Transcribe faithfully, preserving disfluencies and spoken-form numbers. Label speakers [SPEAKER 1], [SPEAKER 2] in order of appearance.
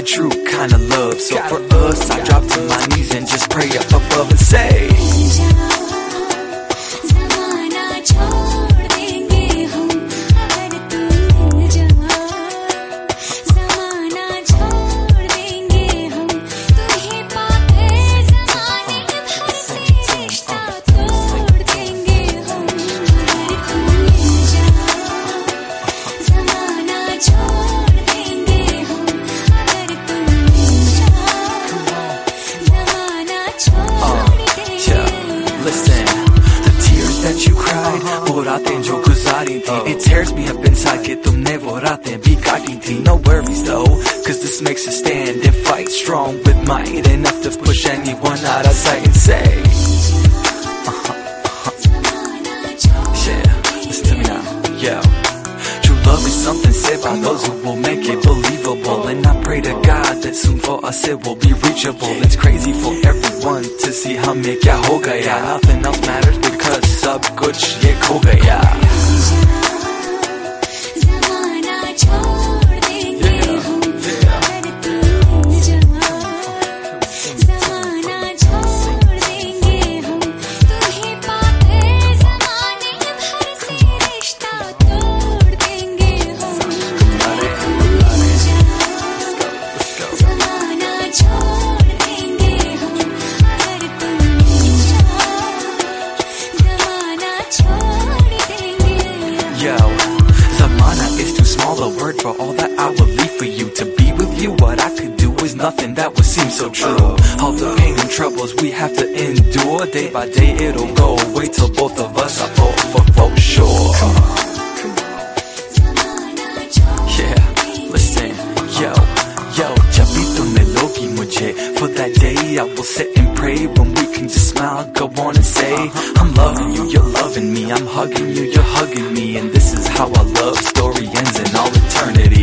[SPEAKER 1] that true kind of love. So for us, I drop to my knees and just pray up above and say, it tears me up inside कि तुमने वो रातें भी काटी थी. No worries though, cause this makes us stand and fight strong with might, enough to push anyone out of sight and say, uh-huh, uh-huh. Yeah, listen to me now, yo. True love is something said by those who will make it believable, and I pray to God that soon for us it will be reachable. It's crazy for everyone to see हमें क्या हो गया. Nothing else matters because सब कुछ ये खो गया. A word for all that I would leave for you. To be with you, what I could do is nothing that would seem so true. All the pain and troubles we have to endure, day by day it'll go away till both of us are for, for, for sure. Yeah, listen, yo, yo, jab bhi tum milogi mujhe, for that day I will sit and pray when we can just smile, go on and say, I'm loving you, you're loving me, I'm hugging you, you're hugging me, and this is how our love story ends in all eternity.